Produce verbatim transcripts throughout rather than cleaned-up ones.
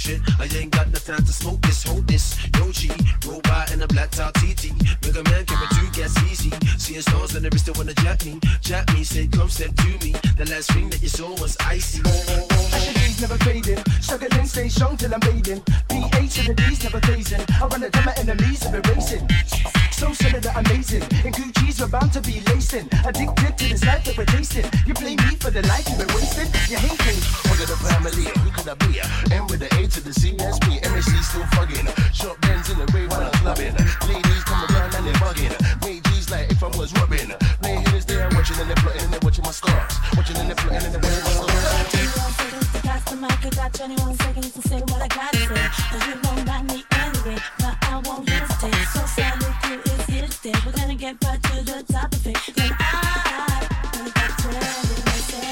shit. I ain't got no time to smoke this, hold this. Yo G, robot in a black top T T. Mega man, camera two, gas easy. Seeing stars when they still wanna jack me. Jack me, say come step to me. The last thing that you saw was icy. Days never fading, struggling, stay strong till I'm fading. P H and the D's never phasing. I run it down my enemies and erasing. So solid that amazing. And Gucci's we're bound to be lacing. Addicted to this life that we're tasting. You blame me for the life you've been wasting. You hate me. Look at the family, who could I be? M with the A to the C, that's me. M S C still fucking. Short Benz in the way while I'm clubbing. Ladies come around and they're bugging. Made G's like if I was rubbing. Playing hitters there, watching and they're plotting and they're watching my scars. Watching and they're plotting and they're watching my scars. Pass the mic, I got twenty-one seconds to say what I gotta say. Cause you won't got me anyway, but I won't hesitate. So solid crew is here to stay. We're gonna get right to the top of it. Then I, gonna get to it, I say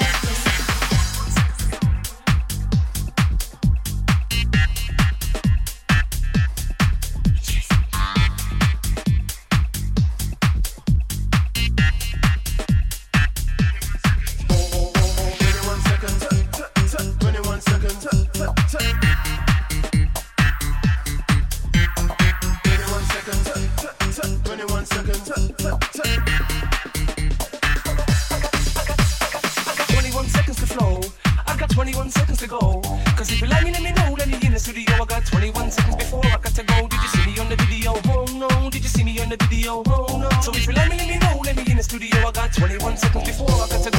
twenty-one seconds to go. Cause if you like me, let me know. Let me in the studio. I got twenty-one seconds before I got to go. Did you see me on the video? Oh no. Did you see me on the video? Oh no. So if you like me, let me know. Let me in the studio. I got twenty-one seconds before I got to